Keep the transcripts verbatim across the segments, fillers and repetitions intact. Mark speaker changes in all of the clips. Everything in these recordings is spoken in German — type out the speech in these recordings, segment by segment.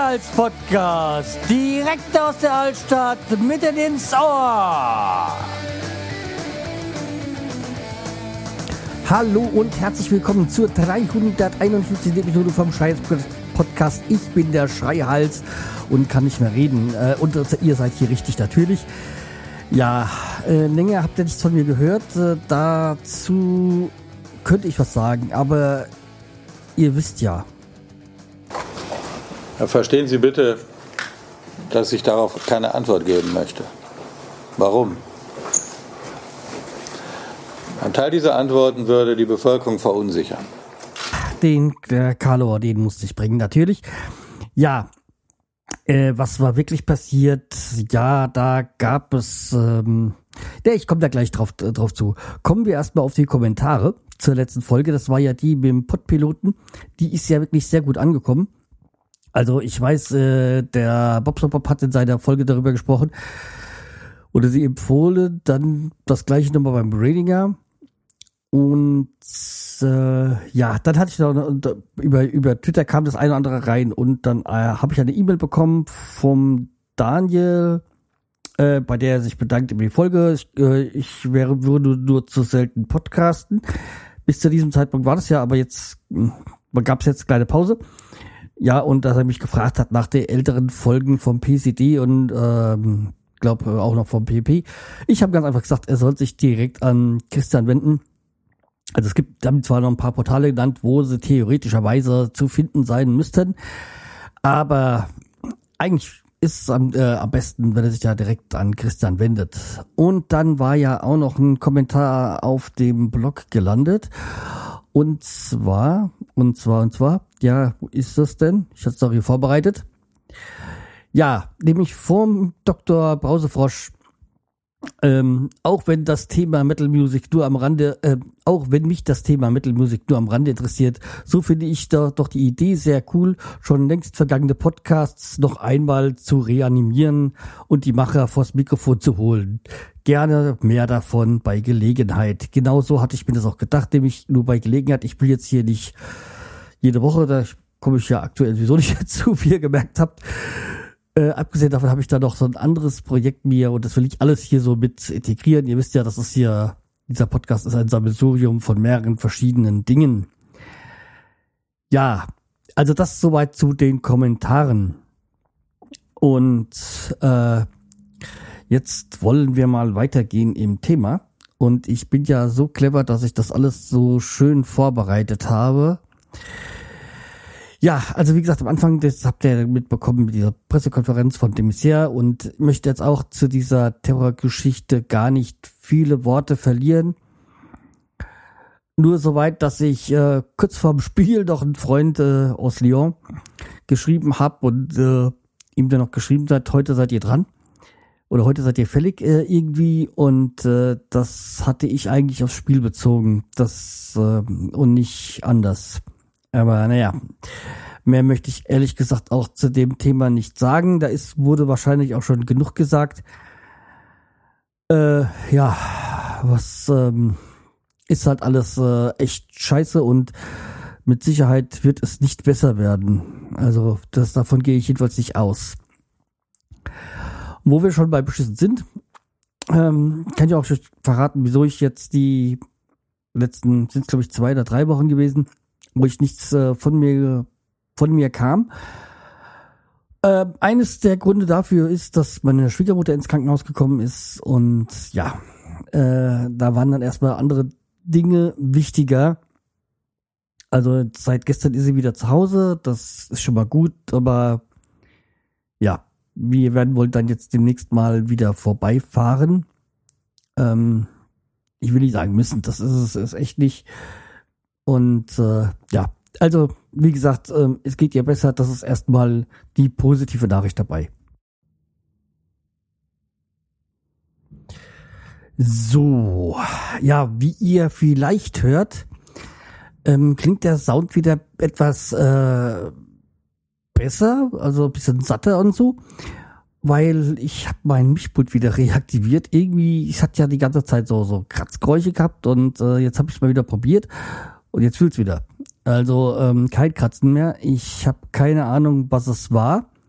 Speaker 1: Schreihals-Podcast, direkt aus der Altstadt, mitten ins Ohr. Hallo und herzlich willkommen zur dreihunderteinundfünfzigsten Episode vom Schreihals-Podcast. Ich bin der Schreihals und kann nicht mehr reden. Und ihr seid hier richtig natürlich. Ja, äh, länger habt ihr nichts von mir gehört. Äh, dazu könnte ich was sagen, aber ihr wisst ja.
Speaker 2: Ja, verstehen Sie bitte, dass ich darauf keine Antwort geben möchte. Warum? Ein Teil dieser Antworten würde die Bevölkerung verunsichern.
Speaker 1: Den äh, Carlo, den musste ich bringen, natürlich. Ja, äh, was war wirklich passiert? Ja, da gab es... Ähm, ja, ich komme da gleich drauf, äh, drauf zu. Kommen wir erstmal auf die Kommentare zur letzten Folge. Das war ja die mit dem Podpiloten. Die ist ja wirklich sehr gut angekommen. Also ich weiß, äh, der Bobsopop hat in seiner Folge darüber gesprochen oder sie empfohlen, dann das gleiche nochmal beim Ratinger. Und äh, ja, dann hatte ich noch über über Twitter kam das eine oder andere rein und dann äh, habe ich eine E-Mail bekommen vom Daniel, äh, bei der er sich bedankt über die Folge. Ich, äh, ich wäre würde nur zu selten podcasten. Bis zu diesem Zeitpunkt war das ja, aber jetzt gab es jetzt eine kleine Pause. Ja, und dass er mich gefragt hat nach den älteren Folgen vom P C D und ähm, glaube auch noch vom P P. Ich habe ganz einfach gesagt, er soll sich direkt an Christian wenden. Also es gibt damit zwar noch ein paar Portale genannt, wo sie theoretischerweise zu finden sein müssten, aber eigentlich ist es am, äh, am besten, wenn er sich da direkt an Christian wendet. Und dann war ja auch noch ein Kommentar auf dem Blog gelandet. Und zwar, und zwar, und zwar, ja, wo ist das denn? Ich hatte es doch hier vorbereitet. Ja, nämlich vom Doktor Brausefrosch. Ähm, auch wenn das Thema Metal Music nur am Rande, äh, auch wenn mich das Thema Metal Music nur am Rande interessiert, so finde ich da doch die Idee sehr cool, schon längst vergangene Podcasts noch einmal zu reanimieren und die Macher vors Mikrofon zu holen. Gerne mehr davon bei Gelegenheit. Genauso hatte ich mir das auch gedacht, nämlich nur bei Gelegenheit. Ich will jetzt hier nicht jede Woche, da komme ich ja aktuell sowieso nicht dazu, wie ihr gemerkt habt. Äh, abgesehen davon habe ich da noch so ein anderes Projekt mir und das will ich alles hier so mit integrieren. Ihr wisst ja, das ist hier, dieser Podcast ist ein Sammelsurium von mehreren verschiedenen Dingen. Ja, also das soweit zu den Kommentaren. Und äh, jetzt wollen wir mal weitergehen im Thema. Und ich bin ja so clever, dass ich das alles so schön vorbereitet habe. Ja, also wie gesagt, am Anfang, das habt ihr mitbekommen mit dieser Pressekonferenz von de Maizière und möchte jetzt auch zu dieser Terrorgeschichte gar nicht viele Worte verlieren. Nur soweit, dass ich äh, kurz vorm Spiel noch einen Freund äh, aus Lyon geschrieben habe und äh, ihm dann noch geschrieben hat, heute seid ihr dran. Oder heute seid ihr fällig äh, irgendwie und äh, das hatte ich eigentlich aufs Spiel bezogen. Das äh, und nicht anders. Aber naja, mehr möchte ich ehrlich gesagt auch zu dem Thema nicht sagen. Da ist wurde wahrscheinlich auch schon genug gesagt. Äh, ja, was ähm, ist halt alles äh, echt scheiße und mit Sicherheit wird es nicht besser werden. Also das davon gehe ich jedenfalls nicht aus. Wo wir schon bei beschissen sind, ähm, kann ich auch schon verraten, wieso ich jetzt die letzten, sind es glaube ich zwei oder drei Wochen gewesen, wo ich nichts äh, von mir von mir kam. Äh, eines der Gründe dafür ist, dass meine Schwiegermutter ins Krankenhaus gekommen ist und ja, äh, da waren dann erstmal andere Dinge wichtiger. Also seit gestern ist sie wieder zu Hause, das ist schon mal gut, aber ja, wir werden wohl dann jetzt demnächst mal wieder vorbeifahren. Ähm, ich will nicht sagen müssen, das ist es ist echt nicht. Und äh, ja, also wie gesagt, ähm, es geht ja besser, das ist erstmal die positive Nachricht dabei. So, ja, wie ihr vielleicht hört, ähm, klingt der Sound wieder etwas äh, besser, also ein bisschen satter und so, weil ich habe mein Mischpult wieder reaktiviert. Irgendwie, es hat ja die ganze Zeit so so Kratzgeräusche gehabt und äh, jetzt habe ich es mal wieder probiert und jetzt fühlt's wieder. Also ähm, kein Kratzen mehr. Ich habe keine Ahnung, was es war.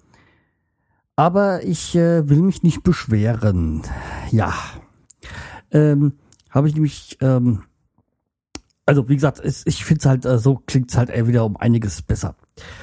Speaker 1: Aber ich äh, will mich nicht beschweren. Ja. Ähm, habe ich nämlich, ähm, also wie gesagt, es, ich finde es halt, äh, so klingt es halt eher wieder um einiges besser.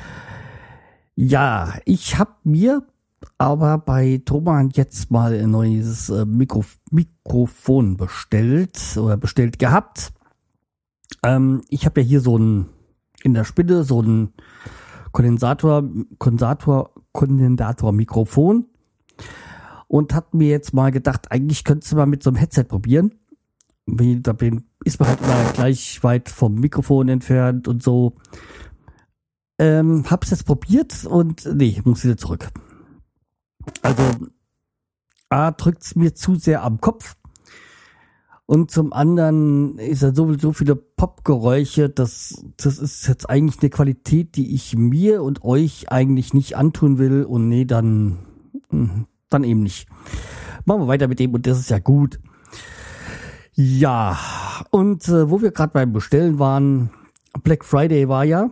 Speaker 1: Ja, ich habe mir aber bei Thomann jetzt mal ein neues äh, Mikro, Mikrofon bestellt oder bestellt gehabt. Ähm, ich habe ja hier so ein, in der Spinne so ein Kondensator, Kondensator, Kondensator-Mikrofon und hat mir jetzt mal gedacht, eigentlich könntest du mal mit so einem Headset probieren. Wie, da bin, ist man halt immer gleich weit vom Mikrofon entfernt und so. Ähm, hab's jetzt probiert und nee, muss wieder zurück. Also, A, drückt's mir zu sehr am Kopf und zum anderen ist da so, so viele Popgeräusche, das, das ist jetzt eigentlich eine Qualität, die ich mir und euch eigentlich nicht antun will und nee, dann, dann eben nicht. Machen wir weiter mit dem und das ist ja gut. Ja, und äh, wo wir gerade beim Bestellen waren, Black Friday war ja.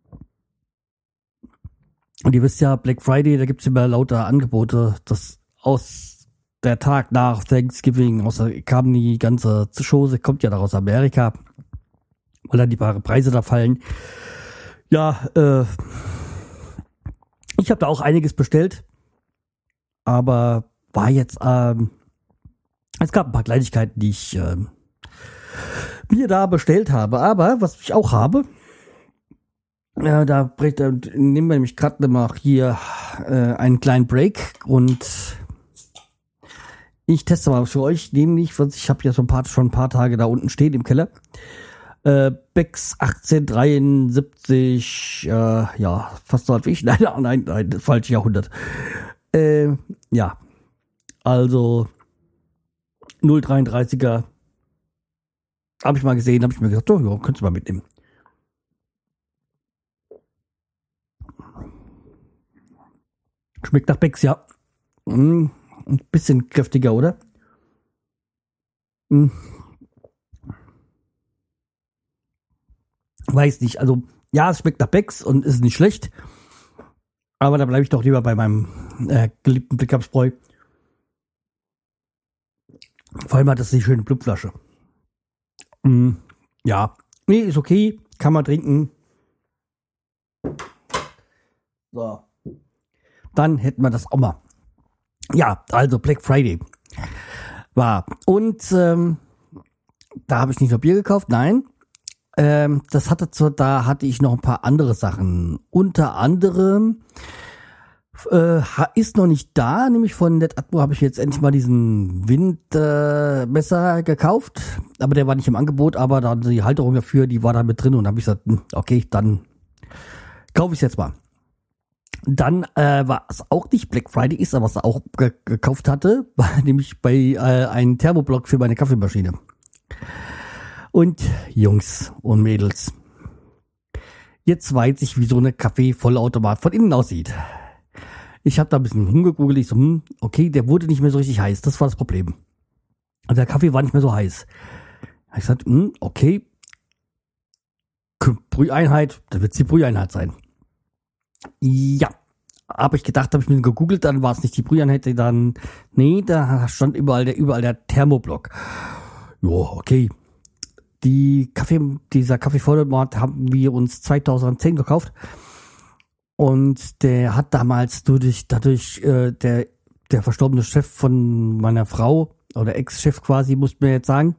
Speaker 1: Und ihr wisst ja, Black Friday, da gibt's immer lauter Angebote. Das aus der Tag nach Thanksgiving, außer kam die ganze Chose, kommt ja da aus Amerika, weil dann die Preise da fallen. Ja, äh, ich habe da auch einiges bestellt, aber war jetzt, ähm, es gab ein paar Kleinigkeiten, die ich äh, mir da bestellt habe. Aber was ich auch habe, ja, da, da nehmen wir nämlich gerade mal hier äh, einen kleinen Break und ich teste mal für euch, nämlich, was ich habe ja so ein paar, schon ein paar Tage da unten stehen im Keller. Äh, Bex achtzehnhundertdreiundsiebzig, äh, ja, fast so alt wie ich. Nein, nein, nein, falsches Jahrhundert. Äh, ja, also null dreiunddreißiger habe ich mal gesehen, habe ich mir gesagt, oh ja, könntest du mal mitnehmen. Schmeckt nach Bex, ja. Mm, ein bisschen kräftiger, oder? Mm. Weiß nicht, also ja, es schmeckt nach Bex und ist nicht schlecht. Aber da bleibe ich doch lieber bei meinem äh, geliebten Pickup-Spreu. Vor allem hat das die schöne Blubflasche. Mm, ja, nee, ist okay, kann man trinken. So. Dann hätten wir das auch mal. Ja, also Black Friday war. Und ähm, da habe ich nicht nur Bier gekauft, nein. Ähm, das hatte zwar, da hatte ich noch ein paar andere Sachen. Unter anderem äh, ist noch nicht da, nämlich von NetAtmo habe ich jetzt endlich mal diesen Windmesser äh, gekauft. Aber der war nicht im Angebot, aber dann die Halterung dafür, die war da mit drin und habe ich gesagt, okay, dann kaufe ich es jetzt mal. Dann äh, war es auch nicht Black Friday ist, aber was er auch ge- gekauft hatte, war nämlich bei äh, einem Thermoblock für meine Kaffeemaschine. Und Jungs und Mädels, jetzt weiß ich, wie so eine Kaffee-Vollautomat von innen aussieht. Ich habe da ein bisschen rumgegoogelt, ich so, hm, okay, der wurde nicht mehr so richtig heiß, das war das Problem. Also der Kaffee war nicht mehr so heiß. Da hab ich gesagt, hm, okay, Brüheinheit, da wird es die Brüheinheit sein. Ja, habe ich gedacht, habe ich mir gegoogelt, dann war es nicht die Brüheinheit, dann, nee, da stand überall der, überall der Thermoblock. Ja, okay. Die Kaffee, dieser Kaffeevollautomat haben wir uns zweitausendzehn gekauft und der hat damals durch, dadurch, äh, der, der verstorbene Chef von meiner Frau oder Ex-Chef quasi, muss man jetzt sagen,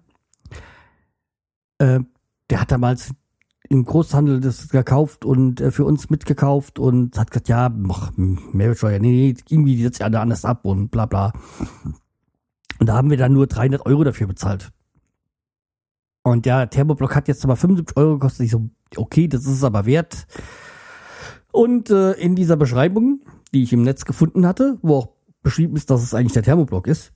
Speaker 1: äh, der hat damals im Großhandel das gekauft und äh, für uns mitgekauft und hat gesagt, ja, mach Mehrwertsteuer, nee, nee, irgendwie jetzt ja anders ab und bla bla. Und da haben wir dann nur dreihundert Euro dafür bezahlt. Und der Thermoblock hat jetzt aber fünfundsiebzig Euro gekostet. Ich so, okay, das ist es aber wert. Und äh, in dieser Beschreibung, die ich im Netz gefunden hatte, wo auch beschrieben ist, dass es eigentlich der Thermoblock ist,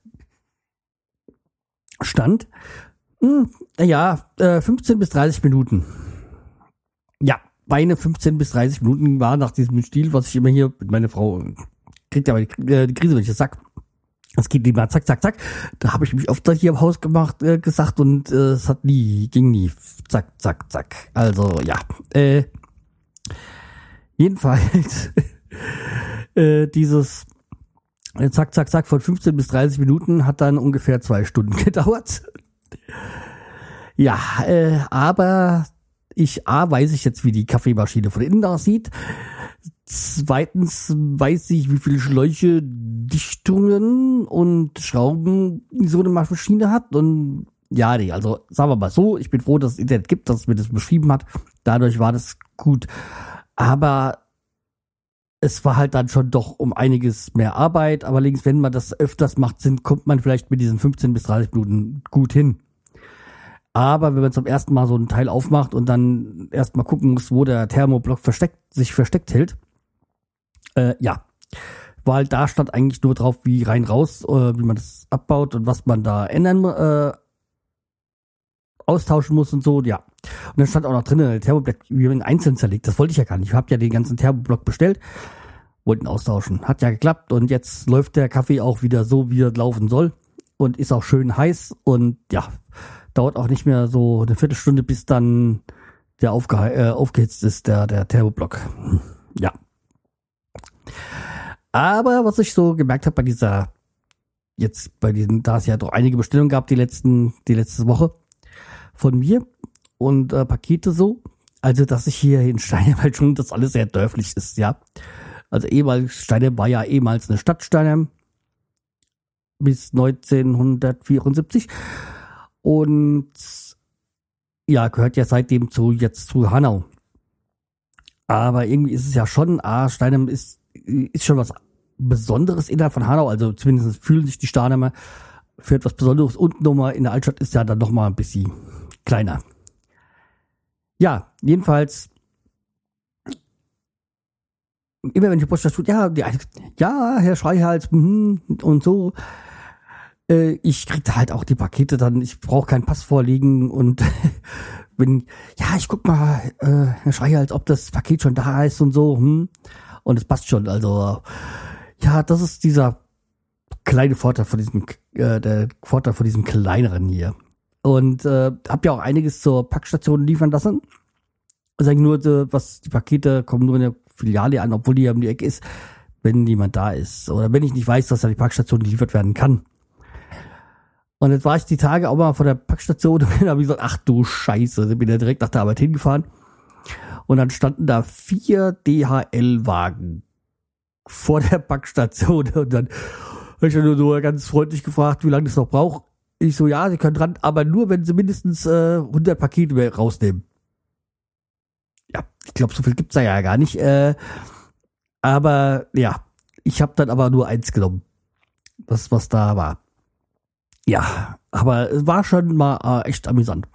Speaker 1: stand, mh, ja, äh, fünfzehn bis dreißig Minuten. Ja, meine fünfzehn bis dreißig Minuten war nach diesem Stil, was ich immer hier mit meiner Frau kriegt, aber die, äh, die Krise, wenn ich das sag. Es geht lieber zack, zack, zack. Da habe ich mich oft hier im Haus gemacht, äh, gesagt und äh, es hat nie, ging nie. Zack, zack, zack. Also ja. Äh, jedenfalls äh, dieses Zack, zack, zack, von fünfzehn bis dreißig Minuten hat dann ungefähr zwei Stunden gedauert. Ja, äh, aber ich, A, weiß ich jetzt, wie die Kaffeemaschine von innen aussieht. Zweitens weiß ich, wie viele Schläuche, Dichtungen und Schrauben so eine Maschine hat. Und ja, nee, also sagen wir mal so, ich bin froh, dass es Internet gibt, dass es mir das beschrieben hat. Dadurch war das gut. Aber es war halt dann schon doch um einiges mehr Arbeit. Aber links, wenn man das öfters macht, sind, kommt man vielleicht mit diesen fünfzehn bis dreißig Minuten gut hin. Aber wenn man zum ersten Mal so ein Teil aufmacht und dann erstmal gucken muss, wo der Thermoblock versteckt, sich versteckt hält, äh, ja, weil da stand eigentlich nur drauf, wie rein raus, äh, wie man das abbaut und was man da ändern, äh, austauschen muss und so, ja. Und dann stand auch noch drin, der Thermoblock, wie man ihn einzeln zerlegt. Das wollte ich ja gar nicht. Ich habe ja den ganzen Thermoblock bestellt, wollten austauschen. Hat ja geklappt und jetzt läuft der Kaffee auch wieder so, wie er laufen soll und ist auch schön heiß und ja, dauert auch nicht mehr so eine Viertelstunde, bis dann der aufge- äh, aufgehitzt ist, der, der Thermoblock. Ja. Aber was ich so gemerkt habe bei dieser, jetzt bei diesen, da es ja doch einige Bestellungen gab, die letzten, die letzte Woche von mir und äh, Pakete so, also dass ich hier in Steinheim halt schon, das alles sehr dörflich ist, ja. Also ehemals, Steinheim war ja ehemals eine Stadt, Steinheim, bis neunzehnhundertvierundsiebzig. Und ja, gehört ja seitdem zu jetzt zu Hanau. Aber irgendwie ist es ja schon, ah, Steinheim ist, ist schon was Besonderes innerhalb von Hanau. Also zumindest fühlen sich die Steinheimer für etwas Besonderes. Und nochmal in der Altstadt ist ja dann nochmal ein bisschen kleiner. Ja, jedenfalls, immer wenn die Post tut, ja, die, ja, Herr Schreihals, hm, und so. Ich krieg halt auch die Pakete dann, ich brauche keinen Pass vorlegen und wenn, ja, ich guck mal, äh, Herr Schreier, als ob das Paket schon da ist und so, hm, und es passt schon, also, ja, das ist dieser kleine Vorteil von diesem, äh, der Vorteil von diesem kleineren hier. Und, äh, hab ja auch einiges zur Packstation liefern lassen. Also nur, äh, was, die Pakete kommen nur in der Filiale an, obwohl die ja um die Ecke ist, wenn niemand da ist. Oder wenn ich nicht weiß, dass da die Packstation geliefert werden kann. Und jetzt war ich die Tage auch mal vor der Packstation und dann habe ich gesagt, ach du Scheiße, dann bin ich direkt nach der Arbeit hingefahren. Und dann standen da vier D H L-Wagen vor der Packstation. Und dann habe ich dann nur so ganz freundlich gefragt, wie lange das noch braucht. Ich so, ja, sie können dran, aber nur, wenn sie mindestens äh, hundert Pakete rausnehmen. Ja, ich glaube, so viel gibt's da ja gar nicht. Äh, aber ja, ich habe dann aber nur eins genommen. Das, was da war. Ja, aber es war schon mal äh, echt amüsant.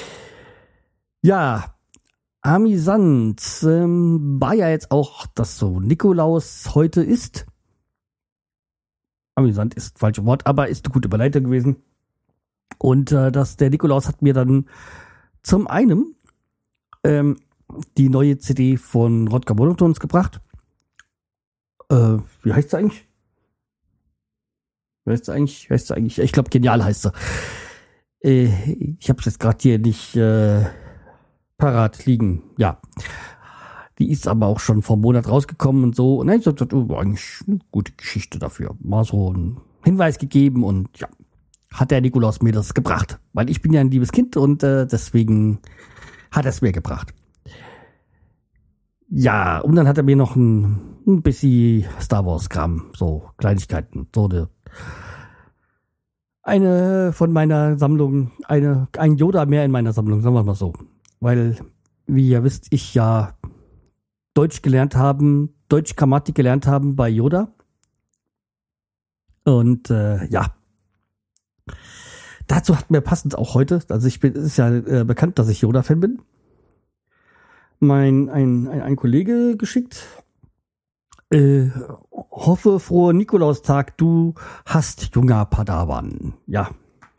Speaker 1: Ja, amüsant ähm, war ja jetzt auch, dass so Nikolaus heute ist. Amüsant ist falsches Wort, aber ist eine gute Überleitung gewesen. Und äh, dass der Nikolaus hat mir dann zum einen ähm, die neue C D von Rodger Monotones gebracht. Äh, wie heißt sie eigentlich? Wie heißt sie eigentlich? Wie heißt sie eigentlich? Ich glaube, Genial heißt sie. Äh, ich habe es jetzt gerade hier nicht äh, parat liegen. Ja. Die ist aber auch schon vor einem Monat rausgekommen und so. Und ich dachte, das war eigentlich eine gute Geschichte dafür. Mal so einen Hinweis gegeben und ja, hat der Nikolaus mir das gebracht. Weil ich bin ja ein liebes Kind und äh, deswegen hat er es mir gebracht. Ja, und dann hat er mir noch ein, ein bisschen Star Wars Kram, so Kleinigkeiten, so eine, eine von meiner Sammlung, eine, ein Yoda mehr in meiner Sammlung, sagen wir mal so. Weil, wie ihr wisst, ich ja Deutsch gelernt haben, Deutsch Grammatik gelernt haben bei Yoda. Und äh, ja, dazu hat mir passend auch heute, also ich bin, es ist ja äh, bekannt, dass ich Yoda-Fan bin, mein ein, ein, ein Kollege geschickt. Äh, hoffe, frohe Nikolaustag, du hast junger Padawan. Ja.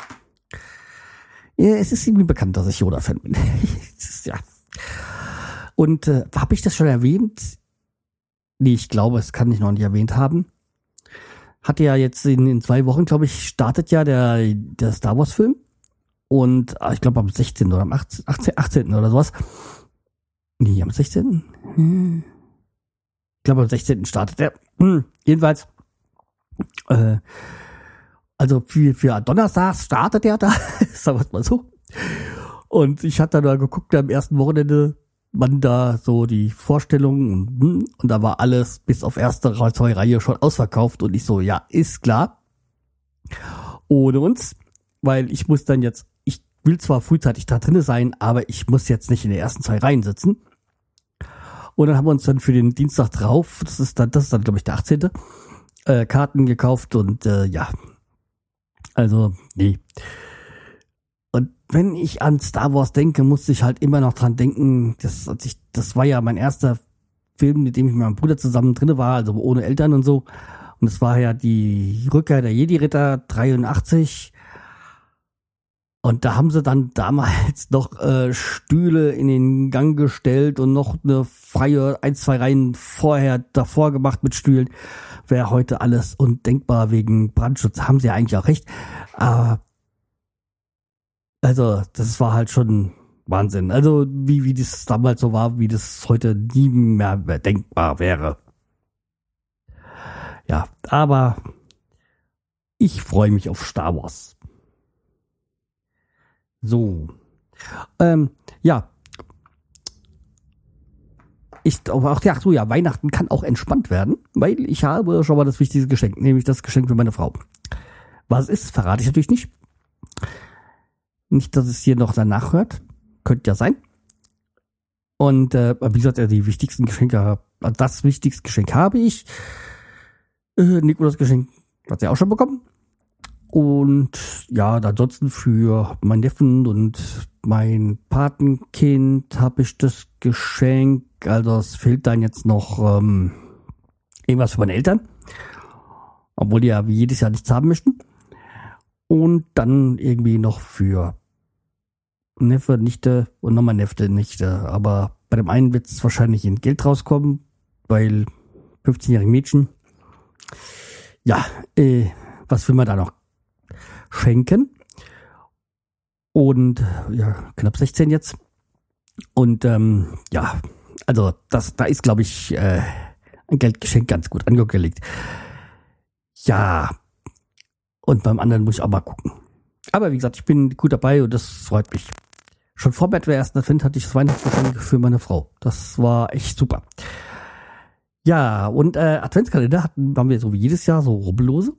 Speaker 1: ja es ist irgendwie bekannt, dass ich Yoda-Fan bin. ist, ja. Und äh, habe ich das schon erwähnt? Nee, ich glaube, es kann ich noch nicht erwähnt haben. Hat ja jetzt in, in zwei Wochen, glaube ich, startet ja der, der Star Wars Film. Und ich glaube am sechzehnten oder am achtzehnten, achtzehnten oder sowas. Nee, am sechzehnten? Hm. Ich glaube am sechzehnten startet er. Hm. Jedenfalls Äh, also für, für Donnerstags startet er da, sagen wir es mal so. Und ich hatte da geguckt am ersten Wochenende, wann da so die Vorstellungen und, und da war alles bis auf erste zwei Reihe schon ausverkauft und ich so, ja, ist klar. Ohne uns, weil ich muss dann jetzt, ich will zwar frühzeitig da drinne sein, aber ich muss jetzt nicht in den ersten zwei Reihen sitzen. Und dann haben wir uns dann für den Dienstag drauf, das ist dann, das ist dann glaube ich der achtzehnte Äh, Karten gekauft und äh, ja, also nee. Und wenn ich an Star Wars denke, muss ich halt immer noch dran denken, das, als ich, das war ja mein erster Film, mit dem ich mit meinem Bruder zusammen drinne war, also ohne Eltern und so. Und es war ja die Rückkehr der Jedi-Ritter dreiundachtzig. Und da haben sie dann damals noch äh, Stühle in den Gang gestellt und noch eine freie ein, zwei Reihen vorher davor gemacht mit Stühlen. Wäre heute alles undenkbar wegen Brandschutz. Haben sie ja eigentlich auch recht. Aber also das war halt schon Wahnsinn. Also wie, wie das damals so war, wie das heute nie mehr denkbar wäre. Ja, aber ich freue mich auf Star Wars. So. Ähm, ja. Ich, aber auch, ja, so, ja, Weihnachten kann auch entspannt werden, weil ich habe schon mal das wichtigste Geschenk, nämlich das Geschenk für meine Frau. Was es ist, verrate ich natürlich nicht. Nicht, dass es hier noch danach hört. Könnte ja sein. Und, äh, wie gesagt, die wichtigsten Geschenke, das wichtigste Geschenk habe ich. Äh, Nikolaus Geschenk hat sie auch schon bekommen. Und ja, ansonsten für meinen Neffen und mein Patenkind habe ich das Geschenk. Also es fehlt dann jetzt noch ähm, irgendwas für meine Eltern. Obwohl die ja wie jedes Jahr nichts haben möchten. Und dann irgendwie noch für Neffe, Nichte und nochmal Neffe, Nichte. Aber bei dem einen wird es wahrscheinlich in Geld rauskommen, weil fünfzehnjährige Mädchen. Ja, äh, was will man da noch schenken? Und ja, knapp sechzehn jetzt. Und ähm, ja, also das, da ist, glaube ich, äh, ein Geldgeschenk ganz gut angelegt. Ja, und beim anderen muss ich auch mal gucken. Aber wie gesagt, ich bin gut dabei und das freut mich. Schon vor der ersten Advent hatte ich das Weihnachtsgeschenk für meine Frau. Das war echt super. Ja, und äh, Adventskalender hatten, haben wir so wie jedes Jahr so Rubbellose.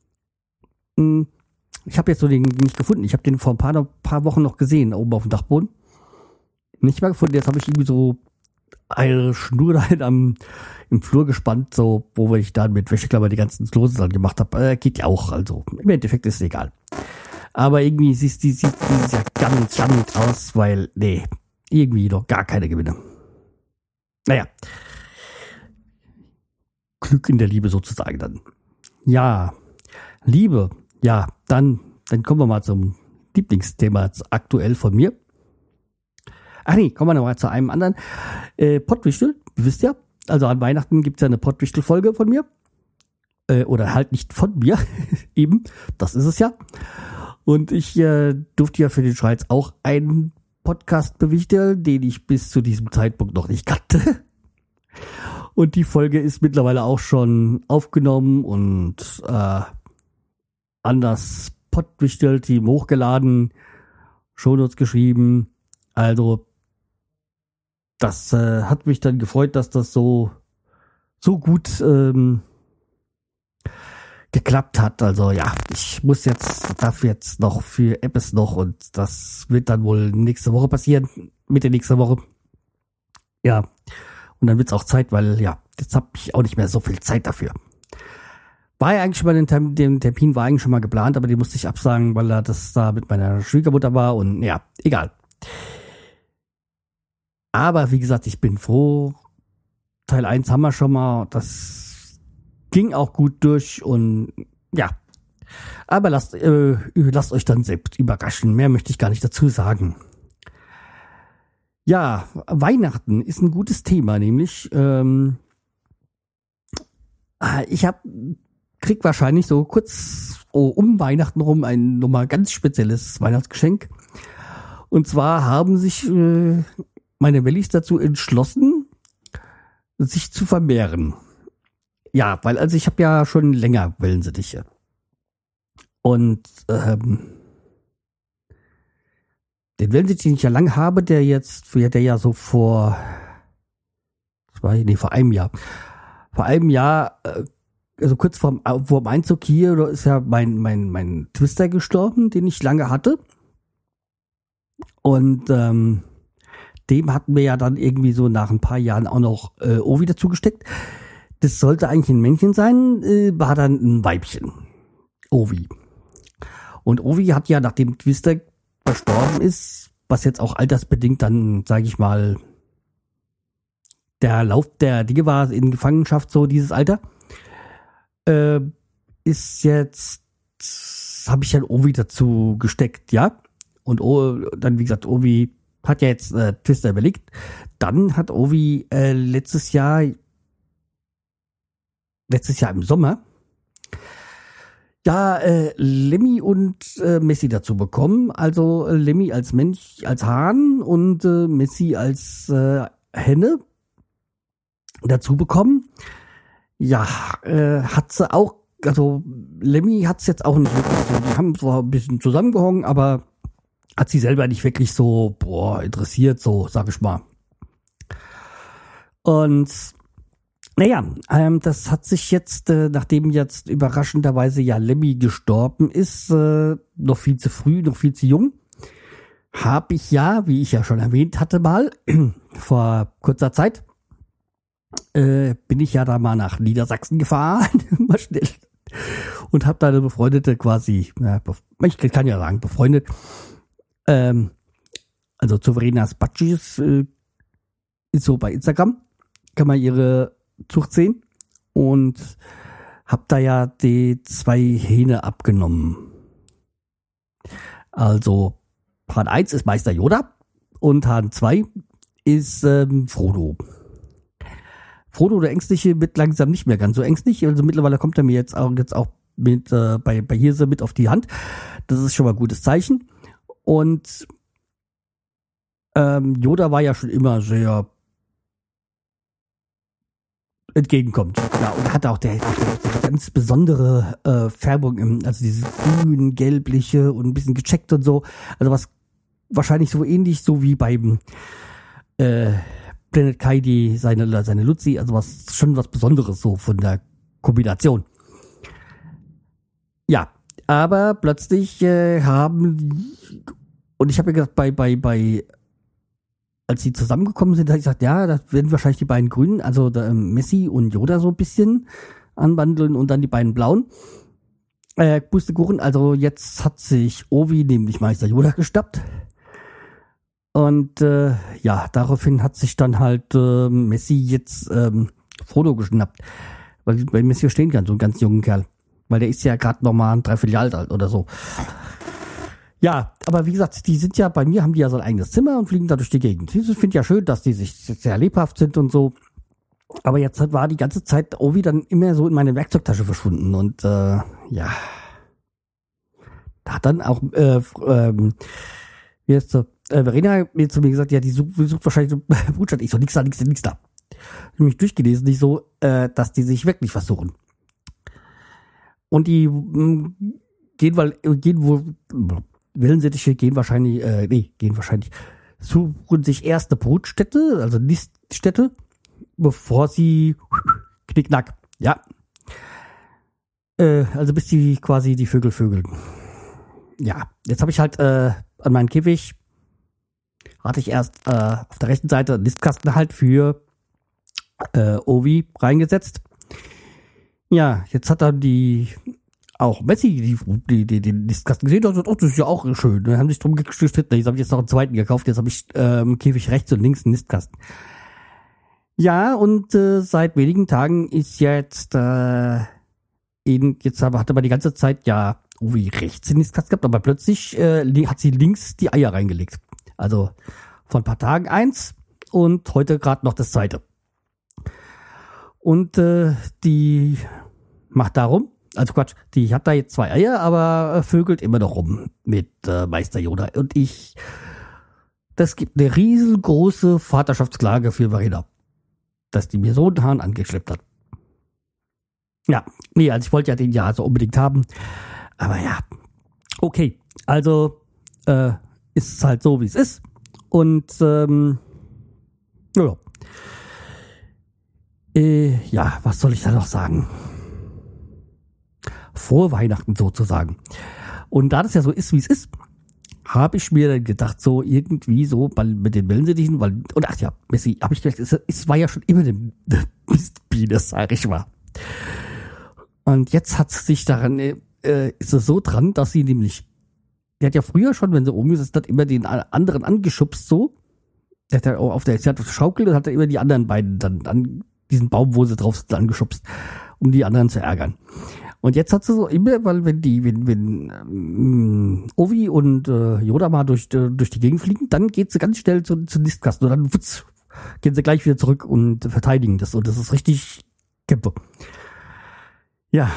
Speaker 1: Ich habe jetzt so den nicht gefunden. Ich habe den vor ein paar, paar Wochen noch gesehen, oben auf dem Dachboden. Nicht mal gefunden. Jetzt habe ich irgendwie so eine Schnur da halt am, im Flur gespannt, so, wo ich dann mit Wäscheklammer die ganzen Lose dann gemacht habe. Äh, geht ja auch, also im Endeffekt ist es egal. Aber irgendwie sieht die sieht dieses Jahr ganz spannend aus, weil, nee, irgendwie noch gar keine Gewinne. Naja. Glück in der Liebe sozusagen dann. Ja, Liebe. Ja, dann, dann kommen wir mal zum Lieblingsthema aktuell von mir. Ach nee, kommen wir noch mal zu einem anderen. Äh, Pottwichtel, ihr wisst ja, also an Weihnachten gibt's ja eine Pottwichtel-Folge von mir. Äh, oder halt nicht von mir, eben, das ist es ja. Und ich äh, durfte ja für den Schweiz auch einen Podcast bewichteln, den ich bis zu diesem Zeitpunkt noch nicht kannte. Und die Folge ist mittlerweile auch schon aufgenommen und äh, an das Pottwichtel-Team hochgeladen, Shownotes geschrieben. Also das äh, hat mich dann gefreut, dass das so so gut ähm, geklappt hat. Also ja, ich muss jetzt, darf jetzt noch für Apps noch und das wird dann wohl nächste Woche passieren, Mitte nächster Woche. Ja, und dann wird's auch Zeit, weil ja, jetzt habe ich auch nicht mehr so viel Zeit dafür. War ja eigentlich schon mal, den Termin, den Termin war eigentlich schon mal geplant, aber den musste ich absagen, weil er das da mit meiner Schwiegermutter war und ja, egal. Aber wie gesagt, ich bin froh. Teil eins haben wir schon mal, das ging auch gut durch und ja. Aber lasst, äh, lasst euch dann selbst überraschen, mehr möchte ich gar nicht dazu sagen. Ja, Weihnachten ist ein gutes Thema, nämlich ähm, ich hab, krieg wahrscheinlich so kurz oh, um Weihnachten rum ein nochmal ganz spezielles Weihnachtsgeschenk. Und zwar haben sich äh, meine Wellis dazu entschlossen, sich zu vermehren. Ja, weil also ich habe ja schon länger Wellensittiche. Und ähm, den Wellensittich, den ich ja lang habe, der jetzt, der ja so vor zwei, nee, vor einem Jahr. Vor einem Jahr, äh, also kurz vorm, vorm Einzug hier, da ist ja mein, mein, mein Twister gestorben, den ich lange hatte. Und ähm, dem hatten wir ja dann irgendwie so nach ein paar Jahren auch noch äh, Ovi dazu gesteckt. Das sollte eigentlich ein Männchen sein, äh, war dann ein Weibchen. Ovi. Und Ovi hat ja, nachdem Twister verstorben ist, was jetzt auch altersbedingt dann, sage ich mal, der Lauf der Dinge war in Gefangenschaft, so dieses Alter, äh, ist jetzt, habe ich dann Ovi dazu gesteckt, ja. Und o, dann, wie gesagt, Ovi hat ja jetzt äh, Twister überlegt. Dann hat Ovi äh, letztes Jahr, letztes Jahr im Sommer, ja, äh, Lemmy und äh, Messi dazu bekommen. Also äh, Lemmy als Mensch, als Hahn und äh, Messi als äh, Henne dazu bekommen. Ja, äh, hat sie auch, also Lemmy hat's jetzt auch nicht wirklich so, die haben zwar ein bisschen zusammengehangen, aber hat sie selber nicht wirklich so, boah, interessiert, so, sag ich mal. Und naja, ähm, das hat sich jetzt, äh, nachdem jetzt überraschenderweise ja Lemmy gestorben ist, äh, noch viel zu früh, noch viel zu jung, habe ich ja, wie ich ja schon erwähnt hatte mal, vor kurzer Zeit, äh, bin ich ja da mal nach Niedersachsen gefahren, mal schnell, und habe da eine befreundete quasi, na, ich kann ja sagen, befreundet, ähm, also Souverena Spatschis, äh, ist so bei Instagram, kann man ihre Zucht sehen, und hab da ja die zwei Hähne abgenommen. Also Hahn eins ist Meister Yoda und Hahn zwei ist ähm, Frodo. Frodo, der Ängstliche, wird langsam nicht mehr ganz so ängstlich. Also mittlerweile kommt er mir jetzt auch, jetzt auch mit äh, bei, bei Hirse mit auf die Hand. Das ist schon mal ein gutes Zeichen. Und ähm, Yoda war ja schon immer sehr entgegenkommt. Ja, und hat auch der, der ganz besondere äh, Färbung, im, also dieses grün, gelbliche und ein bisschen gecheckt und so. Also was wahrscheinlich so ähnlich so wie beim äh, Planet Kaidi, seine, seine Luzi, also was schon was Besonderes so von der Kombination. Ja, aber plötzlich äh, haben, und ich habe ja gesagt, bei, bei, bei, als sie zusammengekommen sind, habe ich gesagt, ja, das werden wahrscheinlich die beiden Grünen, also der, ähm, Messi und Yoda so ein bisschen anwandeln und dann die beiden Blauen. Äh, Pustekuchen, also jetzt hat sich Ovi nämlich Meister Yoda geschnappt. Und äh, ja, daraufhin hat sich dann halt äh, Messi jetzt ähm, Frodo geschnappt. Weil bei Messi verstehen kann, so einen ganz jungen Kerl. Weil der ist ja gerade noch mal ein Dreivierteljahr alt oder so. Ja, aber wie gesagt, die sind ja, bei mir haben die ja so ein eigenes Zimmer und fliegen da durch die Gegend. Ich finde ja schön, dass die sich sehr lebhaft sind und so. Aber jetzt war die ganze Zeit Ovi dann immer so in meine Werkzeugtasche verschwunden. Und äh, ja, da hat dann auch äh, ähm, wie heißt so, äh, Verena hat mir zu mir gesagt, ja, die sucht, die sucht wahrscheinlich so Brutstadt. Ich so, nix da, nix da, nix da. Ich habe mich durchgelesen, nicht so, äh, dass die sich wirklich was suchen. Und die mh, gehen, weil, gehen wohl, Wellensittiche gehen wahrscheinlich, äh, nee, gehen wahrscheinlich, suchen sich erst eine Brutstätte, also Niststätte, bevor sie knickknack, ja. Äh, also bis die quasi die Vögel vögeln. Ja, jetzt habe ich halt äh, an meinem Käfig hatte ich erst äh, auf der rechten Seite einen Nistkasten halt für äh, Ovi reingesetzt. Ja, jetzt hat dann die auch Messi die, die, die, den Nistkasten gesehen und gesagt, oh, das ist ja auch schön. Dann haben sich drum gestritten. Jetzt habe ich jetzt noch einen zweiten gekauft. Jetzt habe ich äh, im Käfig rechts und links einen Nistkasten. Ja, und äh, seit wenigen Tagen ist jetzt äh, eben, jetzt aber hat aber die ganze Zeit ja Ovi rechts den Nistkasten gehabt, aber plötzlich äh, hat sie links die Eier reingelegt. Also vor ein paar Tagen eins und heute gerade noch das zweite. Und äh, die macht darum, also Quatsch, die hat da jetzt zwei Eier, aber vögelt immer noch rum mit äh, Meister Yoda. Und ich, das gibt eine riesengroße Vaterschaftsklage für Verena, dass die mir so einen Hahn angeschleppt hat. Ja, nee, also ich wollte ja den ja so unbedingt haben. Aber ja, okay. Also äh, ist es halt so, wie es ist. Und ähm, ja. Äh, ja, was soll ich da noch sagen? Frohe Weihnachten sozusagen. Und da das ja so ist, wie es ist, habe ich mir dann gedacht, so irgendwie so weil mit den Wellensittichen, weil, und ach ja, Messi, habe ich gedacht, es, es war ja schon immer eine Mistbiene, sag ich mal. Und jetzt hat es sich daran, äh, ist es so dran, dass sie nämlich, die hat ja früher schon, wenn sie umgesetzt hat, immer den anderen angeschubst so. Der hat ja auch auf der, sie hat geschaukelt und hat er immer die anderen beiden dann an diesen Baum, wo sie drauf sind, angeschubst, um die anderen zu ärgern. Und jetzt hat sie so immer, weil wenn die, wenn, wenn ähm, Ovi und äh, Yoda mal durch, äh, durch die Gegend fliegen, dann geht sie ganz schnell zu, zu Nistkasten und dann wutz, gehen sie gleich wieder zurück und verteidigen das. Und das ist richtig Kämpfe. Ja.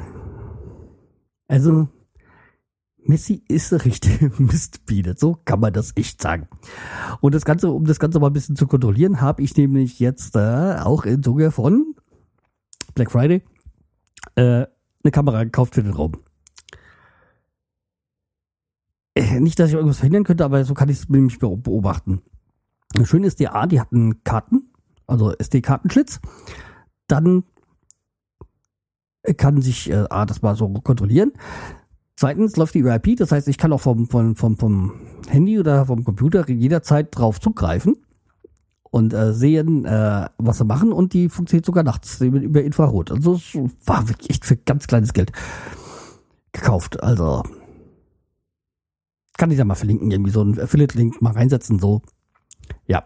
Speaker 1: Also, Messi ist eine richtige Mistbiene. So kann man das echt sagen. Und das Ganze, um das Ganze mal ein bisschen zu kontrollieren, habe ich nämlich jetzt äh, auch in Zuge von Black Friday äh, eine Kamera gekauft für den Raum. Äh, nicht, dass ich irgendwas verhindern könnte, aber so kann ich es nämlich beobachten. Schön ist die A, die hat einen Karten, also S D-Kartenschlitz. Dann kann sich äh, A, das mal so kontrollieren. Zweitens läuft die über I P, das heißt, ich kann auch vom, vom, vom, vom Handy oder vom Computer jederzeit drauf zugreifen und äh, sehen, äh, was sie machen, und die funktioniert sogar nachts über Infrarot. Also es war wirklich echt für ganz kleines Geld gekauft. Also kann ich da mal verlinken, irgendwie so einen Affiliate-Link mal reinsetzen, so. Ja.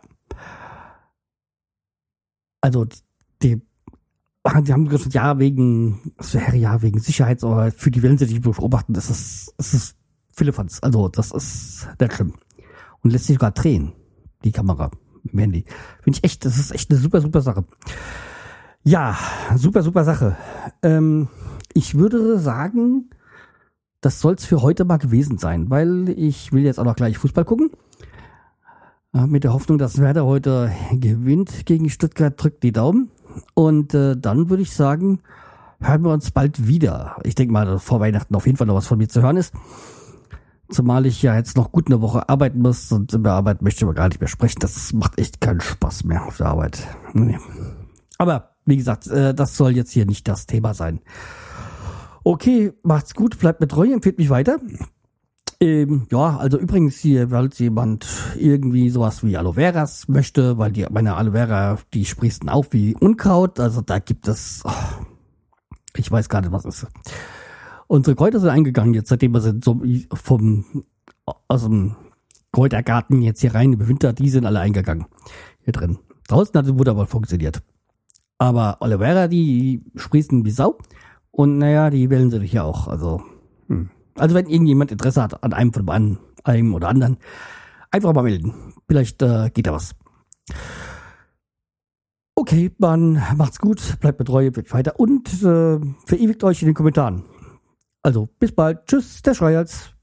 Speaker 1: Also die, die haben gesagt, ja, wegen, es wäre ja wegen Sicherheits- oder für die Wellen, die ich beobachten, das ist, das ist Philippans. Also das ist nicht schlimm. Und lässt sich sogar drehen, die Kamera im Handy. Finde ich echt, das ist echt eine super, super Sache. Ja, super, super Sache. Ähm, ich würde sagen, das soll's für heute mal gewesen sein, weil ich will jetzt auch noch gleich Fußball gucken. Äh, mit der Hoffnung, dass Werder heute gewinnt gegen Stuttgart, drückt die Daumen. Und äh, dann würde ich sagen, hören wir uns bald wieder. Ich denke mal, dass vor Weihnachten auf jeden Fall noch was von mir zu hören ist. Zumal ich ja jetzt noch gut eine Woche arbeiten muss, und über Arbeit möchte ich aber gar nicht mehr sprechen. Das macht echt keinen Spaß mehr auf der Arbeit. Nee. Aber wie gesagt, äh, das soll jetzt hier nicht das Thema sein. Okay, macht's gut, bleibt mir treu, empfiehlt mich weiter. Ähm, ja, also übrigens hier, falls jemand irgendwie sowas wie Aloe Veras möchte, weil die meine Aloe Vera, die sprießen auf wie Unkraut. Also da gibt es, oh, ich weiß gar nicht, was ist. Unsere Kräuter sind eingegangen jetzt, seitdem wir sind so vom aus dem Kräutergarten jetzt hier rein über Winter, die sind alle eingegangen hier drin. Draußen hat es wunderbar funktioniert. Aber Aloe Vera, die sprießen wie Sau. Und naja, die wählen sie hier auch. Also, hm. also wenn irgendjemand Interesse hat an einem von an, einem oder anderen, einfach mal melden. Vielleicht äh, geht da was. Okay, dann macht's gut, bleibt mir treu, wird weiter und äh, verewigt euch in den Kommentaren. Also, bis bald. Tschüss, der Schreihals.